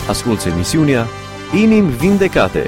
Asculți emisiunea Inimi Vindecate.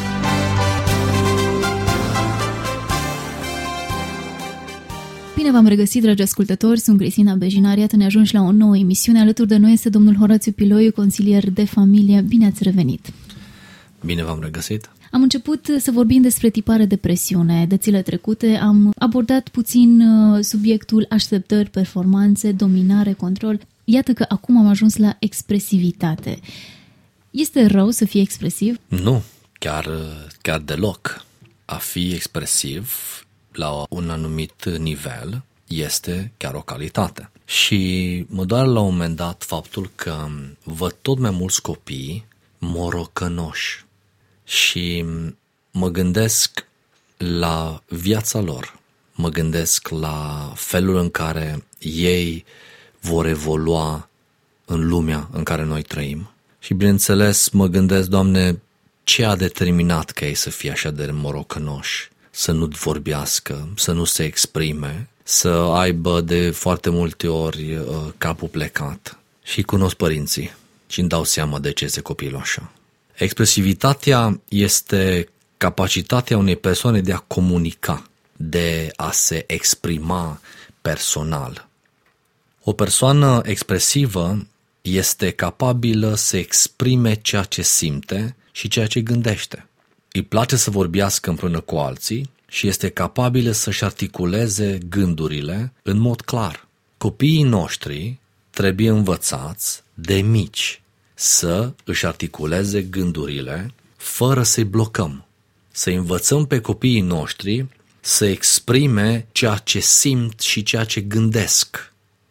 Bine v-am regăsit, dragi ascultători, sunt Cristina Bejinar, iată ne ajungi la o nouă emisiune. Alături de noi este domnul Horațiu Piloiu, consilier de familie. Bine ați revenit! Bine v-am regăsit! Am început să vorbim despre tipare de presiune. De zile trecute am abordat puțin subiectul așteptări, performanțe, dominare, control. Iată că acum am ajuns la expresivitate. Este rău să fii expresiv? Nu, chiar deloc. A fi expresiv la un anumit nivel este chiar o calitate. Și mă doare la un moment dat faptul că văd tot mai mulți copii morocănoși și mă gândesc la viața lor, mă gândesc la felul în care ei vor evolua în lumea în care noi trăim. Și bineînțeles mă gândesc, Doamne, ce a determinat ca ei să fie așa de morocănoși, să nu vorbească, să nu se exprime, să aibă de foarte multe ori capul plecat. Și cunosc părinții și îmi dau seama de ce este copilul așa. Expresivitatea este capacitatea unei persoane de a comunica, de a se exprima personal. O persoană expresivă este capabilă să exprime ceea ce simte și ceea ce gândește. Îi place să vorbească împreună cu alții și este capabilă să-și articuleze gândurile în mod clar. Copiii noștri trebuie învățați de mici să își articuleze gândurile fără să-i blocăm. Să învățăm pe copiii noștri să exprime ceea ce simt și ceea ce gândesc,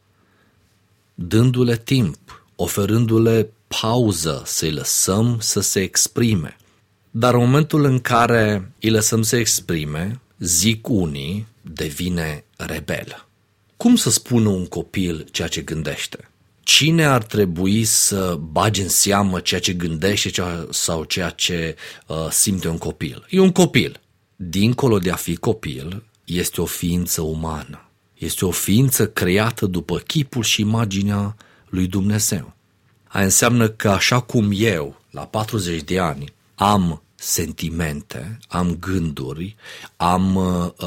dându-le timp, oferându-le pauză, să-i lăsăm să se exprime. Dar în momentul în care îi lăsăm să exprime, zic unii, devine rebel. Cum să spună un copil ceea ce gândește? Cine ar trebui să bage în seamă ceea ce gândește sau ceea ce simte un copil? E un copil. Dincolo de a fi copil, este o ființă umană. Este o ființă creată după chipul și imaginea lui Dumnezeu. Aia înseamnă că așa cum eu, la 40 de ani, am sentimente, am gânduri, am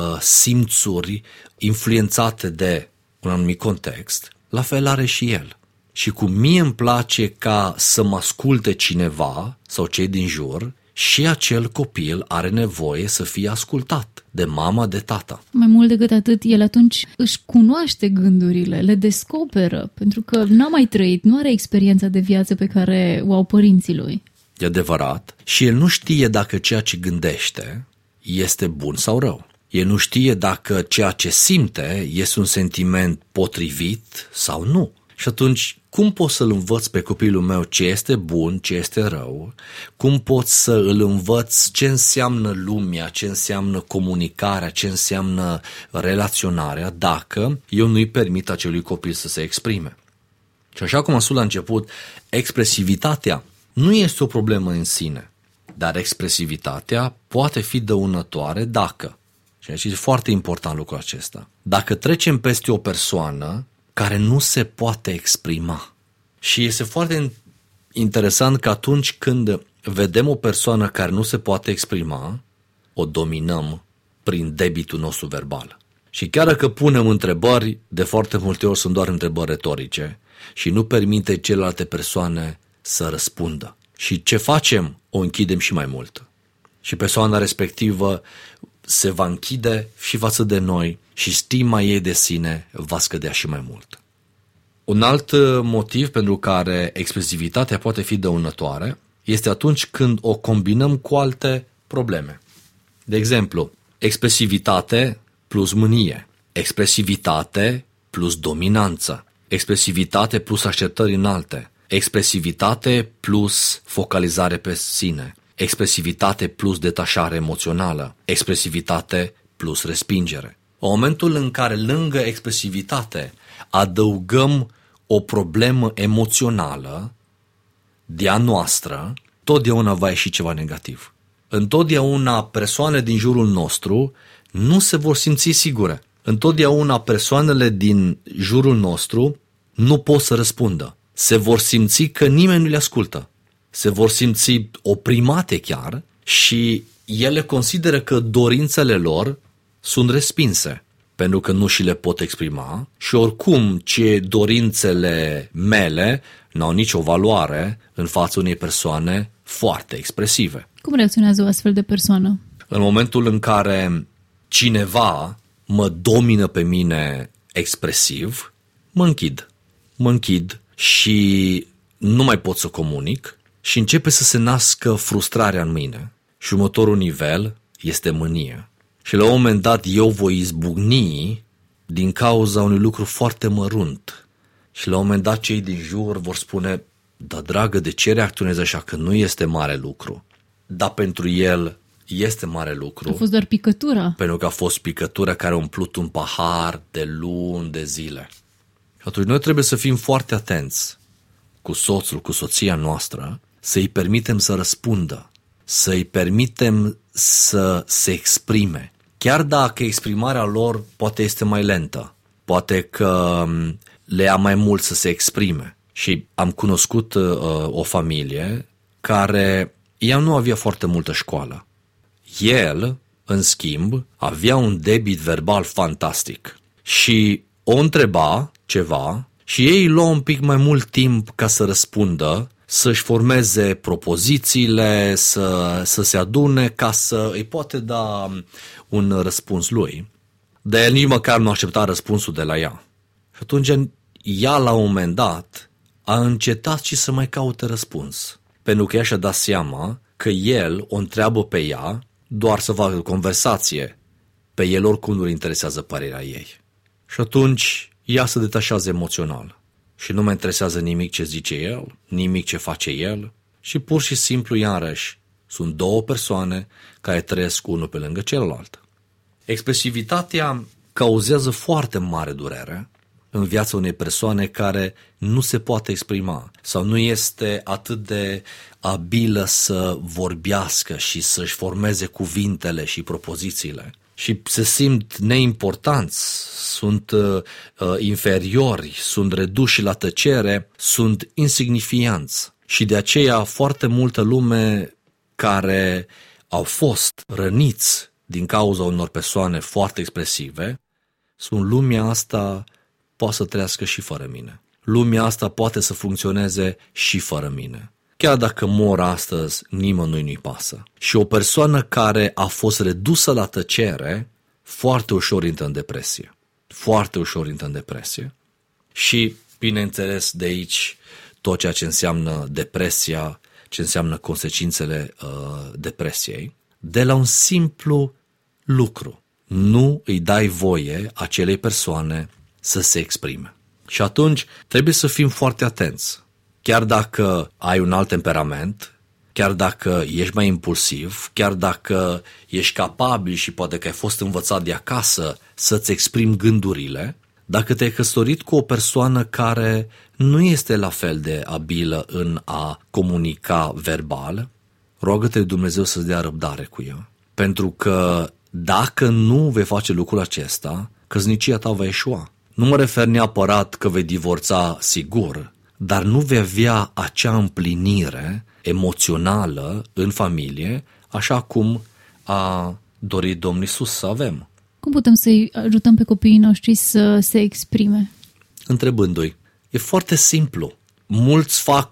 simțuri influențate de un anumit context, la fel are și el. Și cum mie îmi place ca să mă asculte cineva sau cei din jur, și acel copil are nevoie să fie ascultat de mama, de tata. Mai mult decât atât, el atunci își cunoaște gândurile, le descoperă, pentru că n-a mai trăit, nu are experiența de viață pe care o au părinții lui. E adevărat. Și el nu știe dacă ceea ce gândește este bun sau rău. El nu știe dacă ceea ce simte este un sentiment potrivit sau nu. Și atunci, cum pot să-l învăț pe copilul meu ce este bun, ce este rău? Cum pot să îl învăț ce înseamnă lumea, ce înseamnă comunicarea, ce înseamnă relaționarea, dacă eu nu-i permit acelui copil să se exprime? Și așa cum am spus la început, expresivitatea nu este o problemă în sine, dar expresivitatea poate fi dăunătoare dacă, și aici e foarte important lucrul acesta, dacă trecem peste o persoană care nu se poate exprima. Și este foarte interesant că atunci când vedem o persoană care nu se poate exprima, o dominăm prin debitul nostru verbal. Și chiar dacă punem întrebări, de foarte multe ori sunt doar întrebări retorice și nu permite celelalte persoane să răspundă. Și ce facem? O închidem și mai mult. Și persoana respectivă se va închide și față de noi și stima ei de sine va scădea și mai mult. Un alt motiv pentru care expresivitatea poate fi dăunătoare este atunci când o combinăm cu alte probleme. De exemplu, expresivitate plus mânie, expresivitate plus dominanță, expresivitate plus așteptări înalte, expresivitate plus focalizare pe sine, expresivitate plus detașare emoțională, expresivitate plus respingere. În momentul în care lângă expresivitate adăugăm o problemă emoțională de a noastră, totdeauna va ieși ceva negativ. Întotdeauna persoane din jurul nostru nu se vor simți sigure. Întotdeauna persoanele din jurul nostru nu pot să răspundă. Se vor simți că nimeni nu le ascultă. se vor simți oprimate chiar și ele consideră că dorințele lor sunt respinse, pentru că nu și le pot exprima și oricum ce dorințele mele n-au nicio valoare în fața unei persoane foarte expresive. Cum reacționează o astfel de persoană? În momentul în care cineva mă domină pe mine expresiv, mă închid și nu mai pot să comunic și începe să se nască frustrarea în mine. Și următorul nivel este mânie. Și la un moment dat eu voi izbucni din cauza unui lucru foarte mărunt. Și la un moment dat cei din jur vor spune: da, dragă, de ce reacționezi așa, că nu este mare lucru? Dar pentru el este mare lucru. A fost doar picătura. Pentru că a fost picătura care a umplut un pahar de luni, de zile. Și atunci noi trebuie să fim foarte atenți cu soțul, cu soția noastră, să-i permitem să răspundă, să-i permitem să se exprime. Chiar dacă exprimarea lor poate este mai lentă, poate că le ia mai mult să se exprime. Și am cunoscut o familie care ea nu avea foarte multă școală. El, în schimb, avea un debit verbal fantastic și o întreba ceva și ei luau un pic mai mult timp ca să răspundă, să-și formeze propozițiile, să se adune ca să îi poate da un răspuns lui. Dar el nici măcar nu aștepta răspunsul de la ea. Și atunci ea, la un moment dat, a încetat și să mai caute răspuns. Pentru că ea și-a dat seama că el o întreabă pe ea doar să facă conversație. Pe el oricum nu-l interesează părerea ei. Și atunci ea se detașează emoțional. Și nu mai interesează nimic ce zice el, nimic ce face el. Și pur și simplu, iarăși, sunt două persoane care trăiesc unul pe lângă celălalt. Expresivitatea cauzează foarte mare durere în viața unei persoane care nu se poate exprima sau nu este atât de abilă să vorbească și să-și formeze cuvintele și propozițiile. Și se simt neimportanți, sunt inferiori, sunt reduși la tăcere, sunt insignifianți. Și de aceea foarte multă lume care au fost răniți din cauza unor persoane foarte expresive, sunt lumea asta poate să trăiască și fără mine. Lumea asta poate să funcționeze și fără mine. Chiar dacă mor astăzi, nimănui nu-i pasă. Și o persoană care a fost redusă la tăcere, foarte ușor intră în depresie. Foarte ușor intră în depresie. Și, bineînțeles, de aici tot ceea ce înseamnă depresia, ce înseamnă consecințele depresiei, de la un simplu lucru. Nu îi dai voie acelei persoane să se exprime. Și atunci trebuie să fim foarte atenți. Chiar dacă ai un alt temperament, chiar dacă ești mai impulsiv, chiar dacă ești capabil și poate că ai fost învățat de acasă să-ți exprimi gândurile, dacă te-ai căsătorit cu o persoană care nu este la fel de abilă în a comunica verbal, roagă-te Dumnezeu să-ți dea răbdare cu ea. Pentru că dacă nu vei face lucrul acesta, căsnicia ta va eșua. Nu mă refer neapărat că vei divorța sigur, dar nu vei avea acea împlinire emoțională în familie, așa cum a dorit Domnul Iisus să avem. Cum putem să-i ajutăm pe copiii noștri să se exprime? Întrebându-i. E foarte simplu. Mulți fac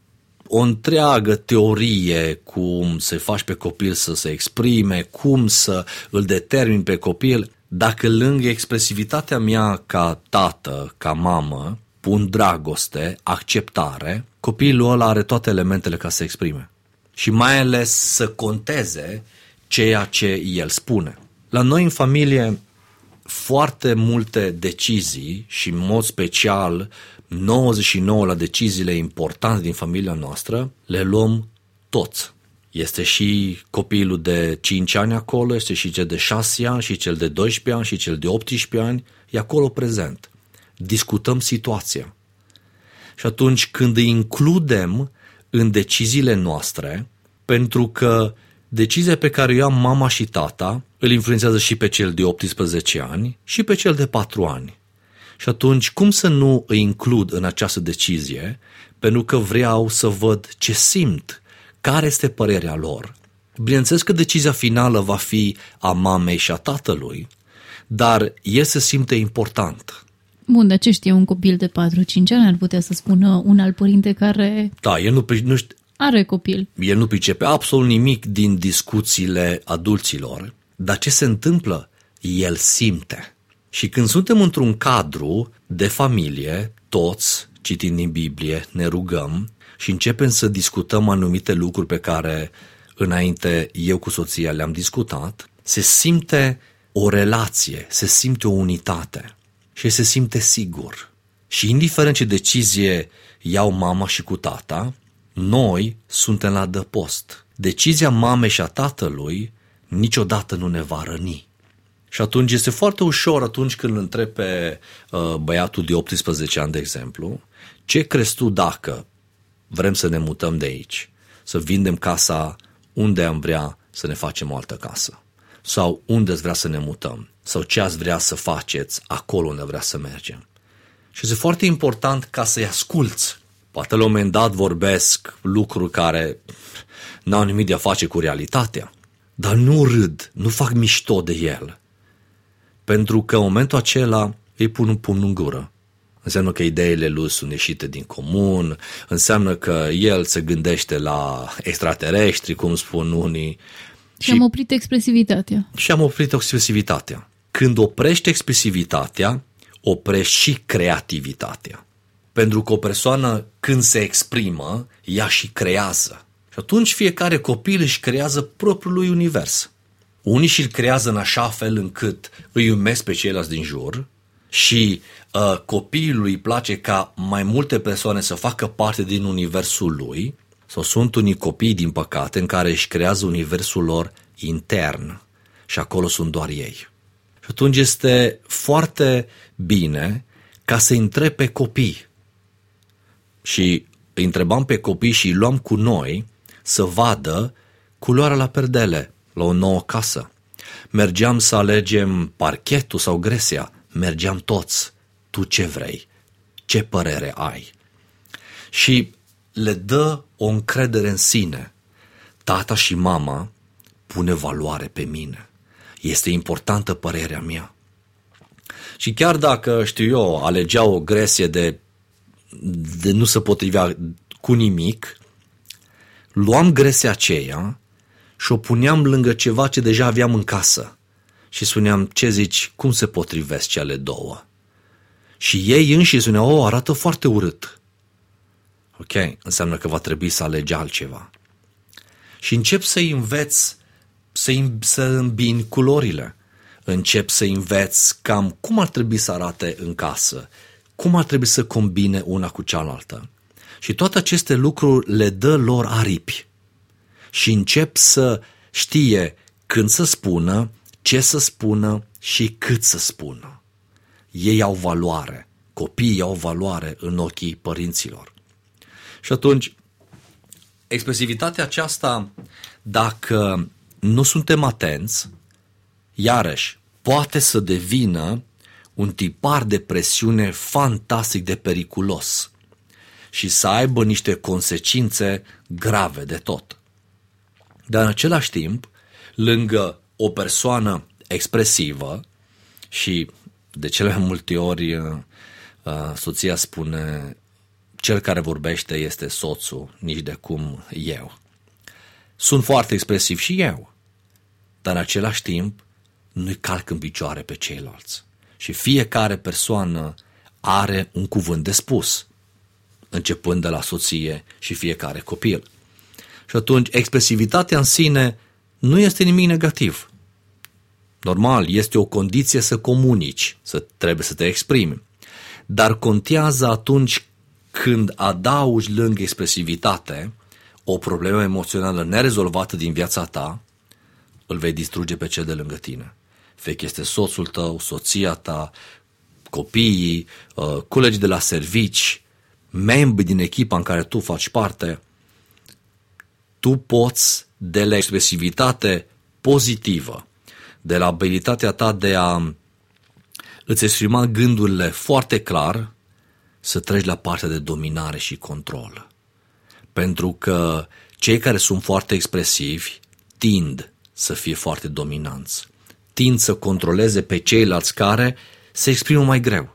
o întreagă teorie cum să faci pe copil să se exprime, cum să îl determini pe copil. Dacă lângă expresivitatea mea ca tată, ca mamă, pun dragoste, acceptare, copilul ăla are toate elementele ca să se exprime. Și mai ales să conteze ceea ce el spune. La noi în familie foarte multe decizii și în mod special 99 la deciziile importante din familia noastră le luăm toți. Este și copilul de 5 ani acolo, este și cel de 6 ani, și cel de 12 ani, și cel de 18 ani, e acolo prezent. Discutăm situația. Și atunci când îi includem în deciziile noastre, pentru că decizia pe care o ia mama și tata îl influențează și pe cel de 18 ani și pe cel de 4 ani. Și atunci, cum să nu îi includ în această decizie? Pentru că vreau să văd ce simt, care este părerea lor. Bineînțeles că decizia finală va fi a mamei și a tatălui, dar el se simte important. Bun, dar ce știe un copil de 4-5 ani? Ar putea să spună un alt părinte care Da, are copil. El nu pricepe absolut nimic din discuțiile adulților, dar ce se întâmplă? El simte. Și când suntem într-un cadru de familie, toți, citind din Biblie, ne rugăm și începem să discutăm anumite lucruri pe care înainte eu cu soția le-am discutat, se simte o relație, se simte o unitate și se simte sigur. Și indiferent ce decizie iau mama și cu tata, noi suntem la adăpost. Decizia mamei și a tatălui niciodată nu ne va răni. Și atunci este foarte ușor atunci când îl întreb pe băiatul de 18 ani, de exemplu, ce crezi tu dacă vrem să ne mutăm de aici, să vindem casa unde am vrea să ne facem o altă casă? Sau unde ați vrea să ne mutăm? Sau ce ați vrea să faceți acolo unde vrea să mergem? Și este foarte important ca să-i asculți. Poate la un moment dat vorbesc lucruri care n-au nimic de a face cu realitatea, dar nu râd, nu fac mișto de el. Pentru că în momentul acela îi pun un pumn în gură. Înseamnă că ideile lui sunt ieșite din comun, înseamnă că el se gândește la extraterestri, cum spun unii. Și am oprit expresivitatea. Și am oprit expresivitatea. Când oprești expresivitatea, oprești și creativitatea. Pentru că o persoană, când se exprimă, ea și creează. Și atunci fiecare copil își creează propriul lui univers. Unii și-l creează în așa fel încât îi iubesc pe ceilalți din jur și copilului îi place ca mai multe persoane să facă parte din universul lui, sau sunt unii copii, din păcate, în care își creează universul lor intern și acolo sunt doar ei. Și atunci este foarte bine ca să întrebi pe copii. Și îi întrebam pe copii și îi luam cu noi să vadă culoarea la perdele la o nouă casă. Mergeam să alegem parchetul sau gresia, mergeam toți. Tu ce vrei? Ce părere ai? Și le dă o încredere în sine. Tata și mama pune valoare pe mine. Este importantă părerea mea. Și chiar dacă, știu eu, alegeau o gresie de nu se potrivea cu nimic, luam gresia aceea și o puneam lângă ceva ce deja aveam în casă. Și spuneam, ce zici, cum se potrivesc cele două? Și ei înșiși spuneau, arată foarte urât. Ok, înseamnă că va trebui să alegi altceva. Și încep să-i înveți, să îmbini culorile. Încep să înveți cam cum ar trebui să arate în casă, cum ar trebui să combine una cu cealaltă. Și toate aceste lucruri le dă lor aripi. Și încep să știe când să spună, ce să spună și cât să spună. Ei au valoare, copiii au valoare în ochii părinților. Și atunci, expresivitatea aceasta, dacă nu suntem atenți, iarăși, poate să devină un tipar de presiune fantastic de periculos și să aibă niște consecințe grave de tot. Dar în același timp, lângă o persoană expresivă, și de cele mai multe ori soția spune, cel care vorbește este soțul, nici de cum eu. Sunt foarte expresiv și eu, dar în același timp nu-i calc în picioare pe ceilalți. Și fiecare persoană are un cuvânt de spus, începând de la soție și fiecare copil. Și atunci expresivitatea în sine nu este nimic negativ. Normal, este o condiție să comunici, trebuie să te exprimi. Dar contează atunci când adaugi lângă expresivitate o problemă emoțională nerezolvată din viața ta, îl vei distruge pe cel de lângă tine. Fie că este soțul tău, soția ta, copiii, colegii de la servici, membri din echipa în care tu faci parte, tu poți, de la expresivitate pozitivă, de la abilitatea ta de a îți exprima gândurile foarte clar, să treci la partea de dominare și control. Pentru că cei care sunt foarte expresivi tind să fie foarte dominanți, tind să controleze pe ceilalți care se exprimă mai greu.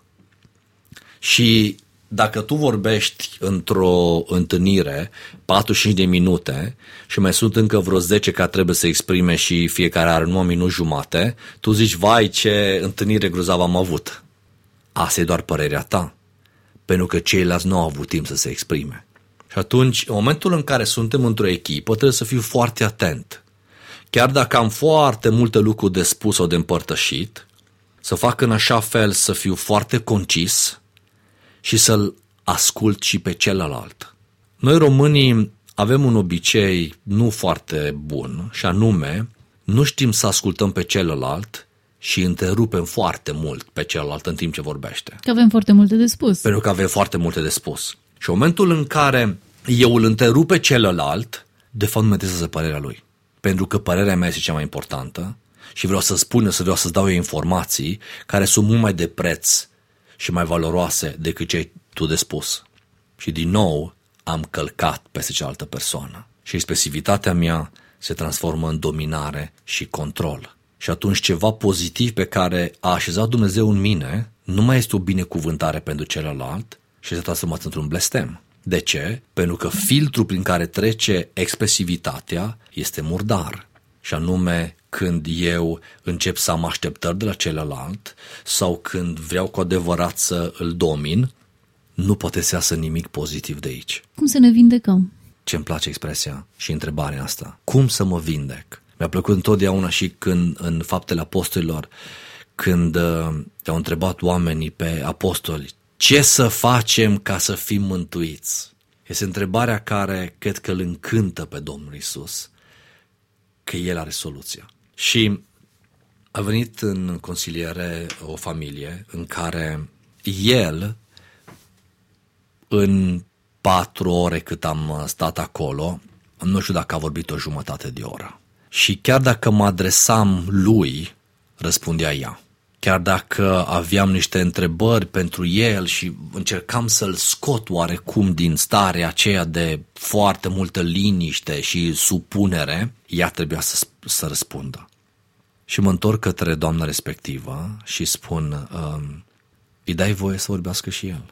Și dacă tu vorbești într-o întâlnire 45 de minute și mai sunt încă vreo 10 care trebuie să exprime și fiecare are 1 minut jumate, tu zici, vai, ce întâlnire grozavă am avut. Asta e doar părerea ta, pentru că ceilalți nu au avut timp să se exprime. Și atunci, în momentul în care suntem într-o echipă, trebuie să fiu foarte atent. Chiar dacă am foarte multe lucruri de spus sau de împărtășit, să fac în așa fel să fiu foarte concis și să-l ascult și pe celălalt. Noi românii avem un obicei nu foarte bun, și anume, nu știm să ascultăm pe celălalt și întrerupem foarte mult pe celălalt în timp ce vorbește. Că avem foarte multe de spus. Pentru că avem foarte multe de spus. Și în momentul în care eu îl întrerup pe celălalt, de fapt nu mă interesează părerea lui. Pentru că părerea mea este cea mai importantă și vreau să spun, vreau să-ți dau eu informații care sunt mult mai de preț și mai valoroase decât ce ai tu de spus. Și din nou am călcat peste cealaltă persoană. Și expresivitatea mea se transformă în dominare și control. Și atunci ceva pozitiv pe care a așezat Dumnezeu în mine nu mai este o binecuvântare pentru celălalt și se transformă într-un blestem. De ce? Pentru că filtrul prin care trece expresivitatea este murdar. Și anume când eu încep să am așteptări de la celălalt sau când vreau cu adevărat să îl domin, nu poate să iasă nimic pozitiv de aici. Cum să ne vindecăm? Ce-mi place expresia și întrebarea asta. Cum să mă vindec? Mi-a plăcut întotdeauna și când în Faptele Apostolilor, când te-au întrebat oamenii pe apostoli, ce să facem ca să fim mântuiți? Este întrebarea care cred că îl încântă pe Domnul Iisus, că El are soluția. Și a venit în consiliere o familie în care el, în 4 ore cât am stat acolo, nu știu dacă a vorbit o jumătate de oră. Și chiar dacă mă adresam lui, răspundea ea. Chiar dacă aveam niște întrebări pentru el și încercam să-l scot oarecum din starea aceea de foarte multă liniște și supunere, ea trebuia să răspundă. Și mă întorc către doamna respectivă și spun, îi dai voie să vorbească și el?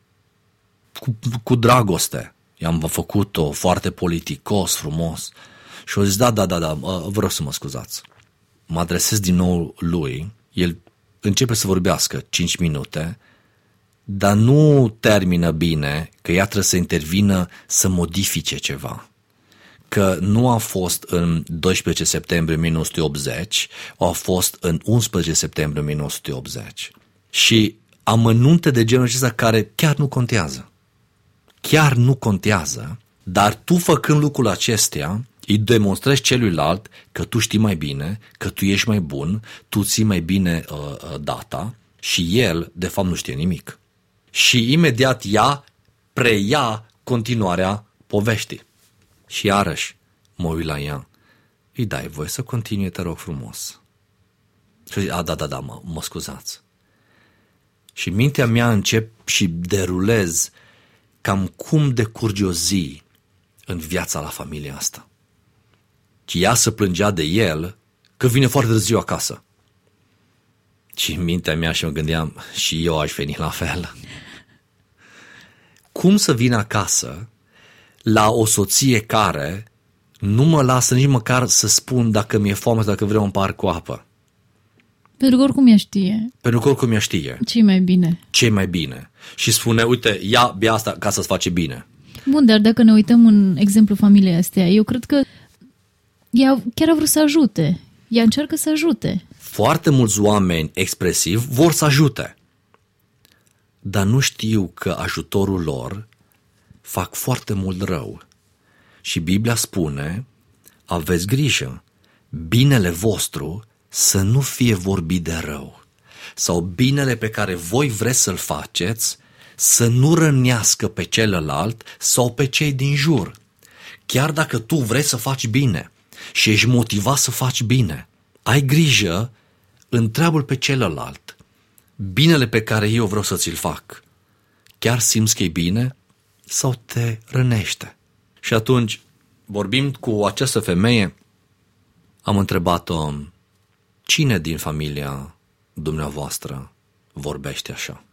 Cu dragoste. I-am făcut-o foarte politicos, frumos. Și o zis, da, vă rog să mă scuzați. Mă adresez din nou lui, el începe să vorbească 5 minute, dar nu termină bine, că ea trebuie să intervină să modifice ceva. Că nu a fost în 12 septembrie 1980, a fost în 11 septembrie 1980. Și amănunte de genul acesta care chiar nu contează. Chiar nu contează, dar tu făcând lucrul acestea, îi demonstrezi celuilalt că tu știi mai bine, că tu ești mai bun, tu ții mai bine data și el, de fapt, nu știe nimic. Și imediat ea preia continuarea poveștii. Și iarăși mă uit la ea. Îi dai voie să continue, te rog frumos. Și zic, da, mă scuzați. Și mintea mea încep și derulez cam cum decurge o zi în viața la familia asta. Și ea se plângea de el că vine foarte târziu acasă. Și în mintea mea și mă gândeam, și eu aș veni la fel. Cum să vin acasă la o soție care nu mă lasă nici măcar să spun dacă mi-e foame sau dacă vreau un pahar cu apă? Pentru că oricum ea știe. Pentru că oricum ea știe. Ce mai bine. Ce mai bine. Și spune, uite, ia bea asta ca să-ți face bine. Bun, dar dacă ne uităm în exemplu familiei astea, eu cred că ea chiar a vrut să ajute. Ea încearcă să ajute. Foarte mulți oameni expresivi vor să ajute. Dar nu știu că ajutorul lor fac foarte mult rău. Și Biblia spune, aveți grijă, binele vostru să nu fie vorbit de rău. Sau binele pe care voi vreți să-l faceți să nu rănească pe celălalt sau pe cei din jur. Chiar dacă tu vrei să faci bine și ești motivat să faci bine, ai grijă, întreabă-l pe celălalt. binele pe care eu vreau să ți-l fac, chiar simți că e bine sau te rănește? Și atunci, vorbind cu această femeie, am întrebat-o, cine din familia dumneavoastră vorbește așa?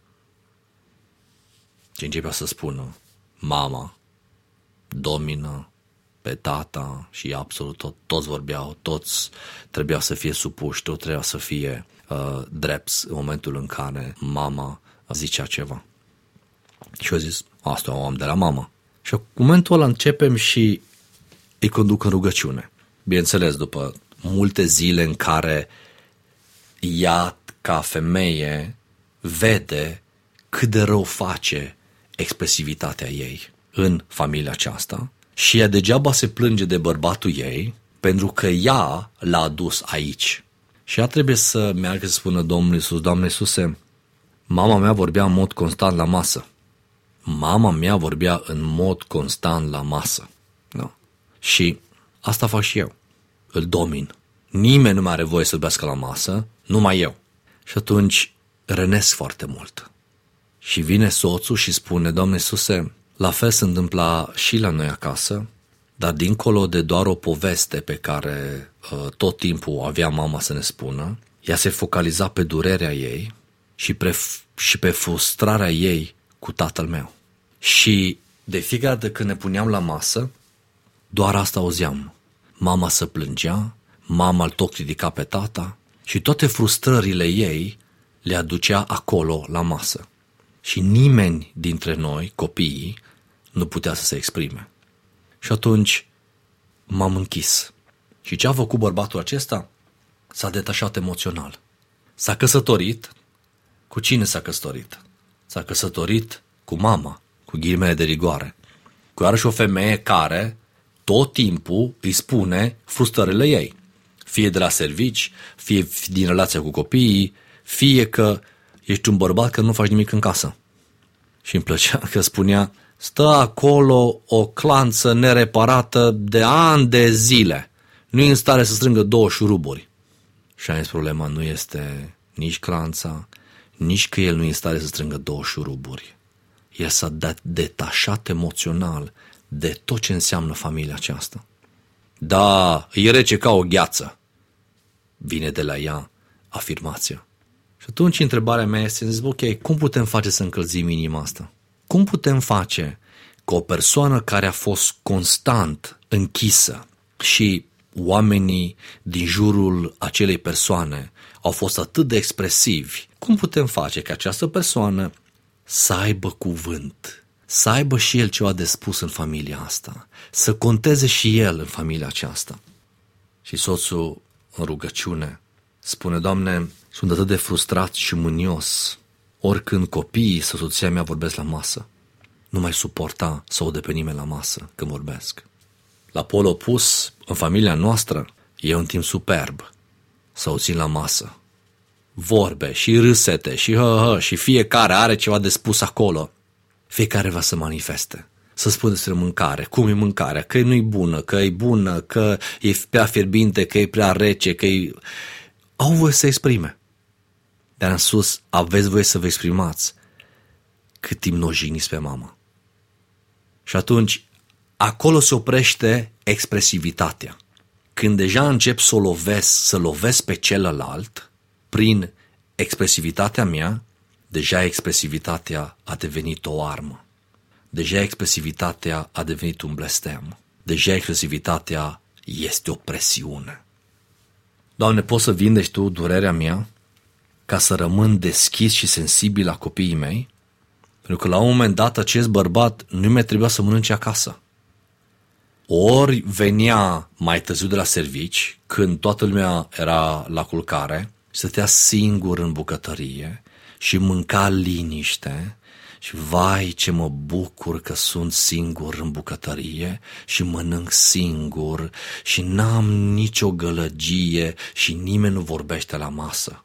Și începea să spună, mama domină pe tata și absolut toți vorbeau, toți trebuiau să fie supuși, toți trebuiau să fie drepți în momentul în care mama zicea ceva. Și eu zis, asta o am de la mama. Și în momentul ăla începem și îi conduc în rugăciune. Bineînțeles, după multe zile în care ea, ca femeie, vede cât de rău face expresivitatea ei în familia aceasta și ea degeaba se plânge de bărbatul ei pentru că ea l-a adus aici. Și ea trebuie să meargă să spună Domnului Iisus, Doamne Iisuse, mama mea vorbea în mod constant la masă. Mama mea vorbea în mod constant la masă. Da. Și asta fac și eu. Îl domin. Nimeni nu mai are voie să vorbească la masă, numai eu. Și atunci rănesc foarte mult. Și vine soțul și spune, Doamne Iisuse, la fel se întâmpla și la noi acasă, dar dincolo de doar o poveste pe care tot timpul avea mama să ne spună, ea se focaliza pe durerea ei și pe frustrarea ei cu tatăl meu. Și de fiecare dată când ne puneam la masă, doar asta auzeam. Mama se plângea, mama îl tot ridica pe tata și toate frustrările ei le aducea acolo la masă. Și nimeni dintre noi, copiii, nu putea să se exprime. Și atunci m-am închis. Și ce a făcut bărbatul acesta? S-a detașat emoțional. S-a căsătorit. Cu cine s-a căsătorit? S-a căsătorit cu mama, cu ghilimele de rigoare. Cu iarăși o femeie care tot timpul îi spune frustrările ei. Fie de la servici, fie din relația cu copiii, fie că ești un bărbat că nu faci nimic în casă. Și îmi plăcea că spunea, stă acolo o clanță nereparată de ani de zile. Nu e în stare să strângă 2 șuruburi. Și am zis, problema nu este nici clanța, nici că el nu e în stare să strângă 2 șuruburi. El s-a detașat emoțional de tot ce înseamnă familia aceasta. Da, e rece ca o gheață. Vine de la ea afirmația. Și atunci întrebarea mea este, zic, ok, cum putem face să încălzim inima asta? Cum putem face că o persoană care a fost constant închisă și oamenii din jurul acelei persoane au fost atât de expresivi, cum putem face ca această persoană să aibă cuvânt, să aibă și el ceva de spus în familia asta, să conteze și el în familia aceasta? Și soțul în rugăciune spune, Doamne, sunt atât de frustrat și mânios oricând copiii sau soția mea vorbesc la masă. Nu mai suporta să audă pe nimeni la masă când vorbesc. La pol opus, în familia noastră, e un timp superb să auțin la masă. Vorbe și râsete și și fiecare are ceva de spus acolo. Fiecare va să manifeste. Să spună despre mâncare, cum e mâncarea, că nu-i bună, că e bună, că e prea fierbinte, că e prea rece, că e... Au voie să exprime. Dar în sus aveți voie să vă exprimați cât timp nu o jigniți pe mama. Și atunci, acolo se oprește expresivitatea. Când deja încep să lovesc pe celălalt, prin expresivitatea mea, deja expresivitatea a devenit o armă. Deja expresivitatea a devenit un blestem. Deja expresivitatea este o presiune. Doamne, poți să vindești Tu durerea mea ca să rămân deschis și sensibil la copiii mei? Pentru că la un moment dat acest bărbat nu mi-a trebuit să mănânce acasă. Ori venea mai târziu de la servici, când toată lumea era la culcare, stătea singur în bucătărie și mânca liniște și vai ce mă bucur că sunt singur în bucătărie și mănânc singur și n-am nicio gălăgie și nimeni nu vorbește la masă.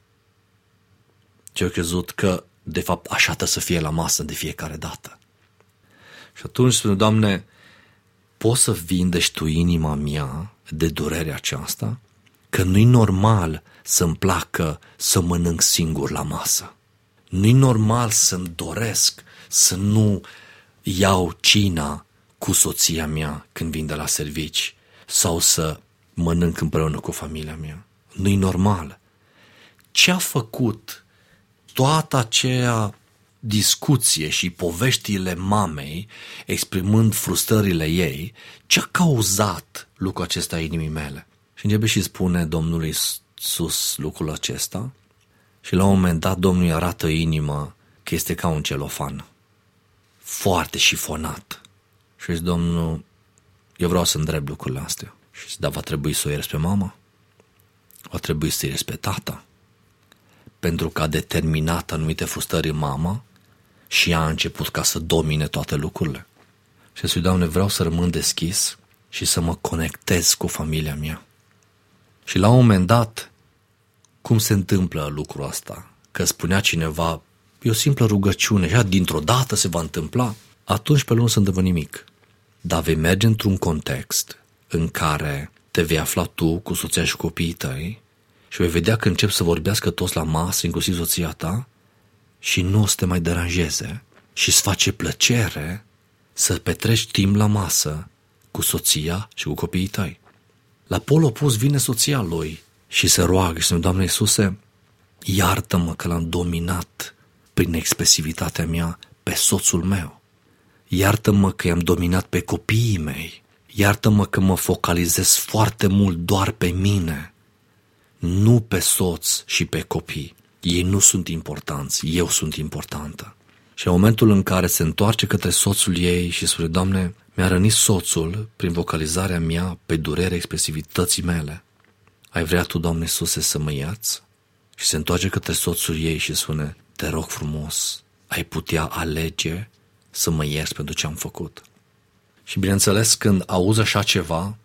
Și eu crezut că de fapt așa trebuie să fie la masă de fiecare dată. Și atunci spune, Doamne, poți să vindești Tu inima mea de durerea aceasta? Că nu-i normal să-mi placă să mănânc singur la masă. Nu-i normal să-mi doresc să nu iau cina cu soția mea când vin de la servici sau să mănânc împreună cu familia mea. Nu-i normal. Ce a făcut toată aceea discuție și poveștile mamei, exprimând frustrările ei, ce a cauzat lucrul acesta inimii mele? Și începe și spune Domnului Iisus lucrul acesta și la un moment dat Domnul îi arată inima că este ca un celofan, foarte șifonat. Și zice Domnul, eu vreau să îndrept lucrurile astea. Și zice, dar va trebui să o ierți pe mama? Va trebui să ierți pe tata? Pentru că a determinat anumite frustrări în mama și ea a început ca să domine toate lucrurile. Și zice, Doamne, vreau să rămân deschis și să mă conectez cu familia mea. Și la un moment dat, cum se întâmplă lucrul ăsta? Că spunea cineva, e o simplă rugăciune, și dintr-o dată se va întâmpla. Atunci pe nu se întâmplă nimic. Dar vei merge într-un context în care te vei afla tu cu soția și copiii tăi și vei vedea că încep să vorbească toți la masă, inclusiv soția ta, și nu o să te mai deranjeze și îți face plăcere să petreci timp la masă cu soția și cu copiii tăi. La pol opus vine soția lui și se roagă și spune, Doamne Iisuse, iartă-mă că l-am dominat prin expresivitatea mea pe soțul meu. Iartă-mă că i-am dominat pe copiii mei. Iartă-mă că mă focalizez foarte mult doar pe mine, nu pe soț și pe copii. Ei nu sunt importanți, eu sunt importantă. Și în momentul în care se întoarce către soțul ei și spune, Doamne, mi-a rănit soțul prin vocalizarea mea pe durerea expresivității mele. Ai vrea tu, Doamne Iisuse, să mă ierți? Și se întoarce către soțul ei și spune, te rog frumos, ai putea alege să mă ierți pentru ce am făcut. Și bineînțeles, când auzi așa ceva,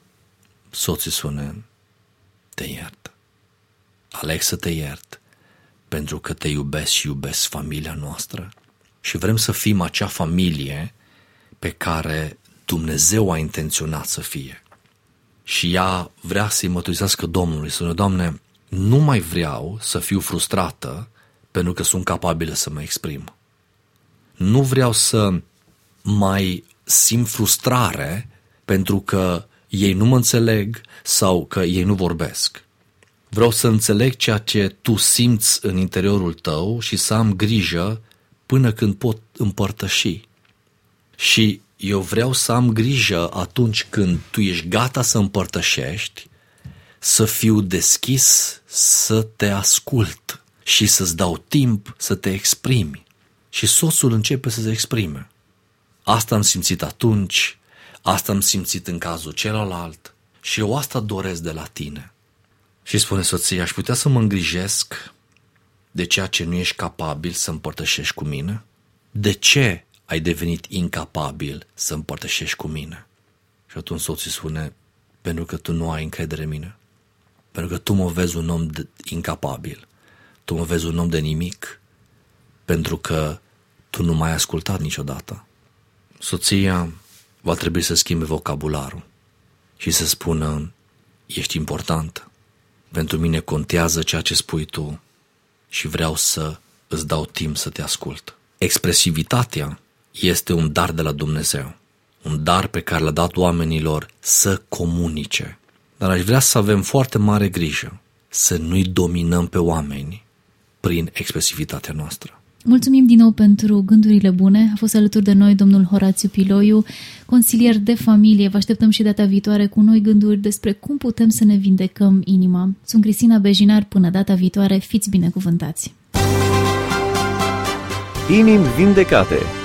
soții spune, te iert. Aleg să te iert, pentru că te iubesc și iubesc familia noastră. Și vrem să fim acea familie pe care Dumnezeu a intenționat să fie. Și ea vrea să-i mărturisească Domnului, să spune, Doamne, nu mai vreau să fiu frustrată pentru că sunt capabilă să mă exprim. Nu vreau să mai simt frustrare pentru că ei nu mă înțeleg sau că ei nu vorbesc. Vreau să înțeleg ceea ce tu simți în interiorul tău și să am grijă până când pot împărtăși. Și eu vreau să am grijă atunci când tu ești gata să împărtășești, să fiu deschis, să te ascult și să-ți dau timp să te exprimi. Și soțul începe să se exprime. Asta am simțit atunci, asta am simțit în cazul celălalt și eu asta doresc de la tine. Și spune soția, aș putea să mă îngrijesc de ceea ce nu ești capabil să împărtășești cu mine? De ce ai devenit incapabil să împărtășești cu mine? Și atunci soțul spune, pentru că tu nu ai încredere în mine. Pentru că tu mă vezi un om incapabil. Tu mă vezi un om de nimic. Pentru că tu nu m-ai ascultat niciodată. Soția va trebui să schimbe vocabularul și să spună, ești important. Pentru mine contează ceea ce spui tu și vreau să îți dau timp să te ascult. Expresivitatea este un dar de la Dumnezeu. Un dar pe care l-a dat oamenilor să comunice. Dar aș vrea să avem foarte mare grijă să nu-i dominăm pe oameni prin expresivitatea noastră. Mulțumim din nou pentru gândurile bune. A fost alături de noi domnul Horațiu Piloiu, consilier de familie. Vă așteptăm și data viitoare cu noi gânduri despre cum putem să ne vindecăm inima. Sunt Cristina Bejinar, până data viitoare, fiți binecuvântați! Inimi vindecate.